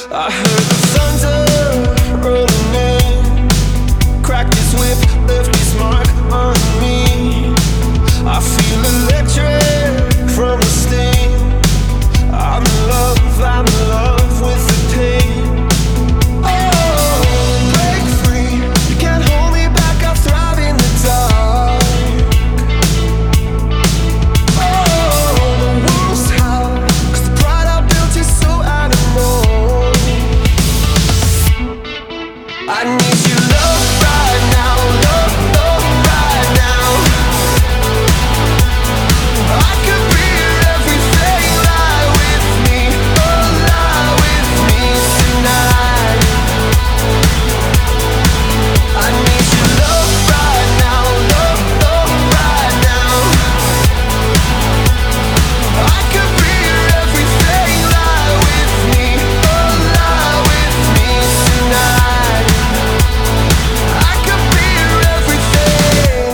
I heard the thunder rolling in, cracked his whip, left his mark on me. I feel electric from the sting. I'm in love with the pain. Oh, break free, you can't hold me back, I thrive in the dark. Oh, the wolves howl, 'cause the pride I built is so animal. I need your love right now, love, love right now. I could be your everything, lie with me, oh lie with me tonight. I need your love right now, love, love right now. I could be your everything, lie with me, oh lie with me tonight. I could be your everything.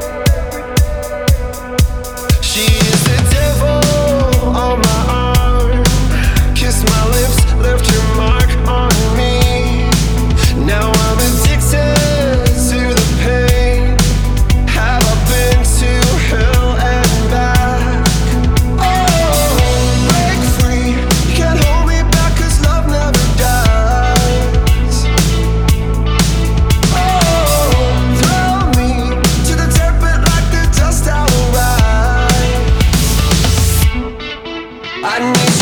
She is the devil on my arm. Kiss my lips, left your mark on me. Now I'm addicted to the pain. Have I been to hell and back? Oh, break free, you can't hold me back, 'cause love never dies. Oh, throw me to the dirt, but like the dust I will rise. I need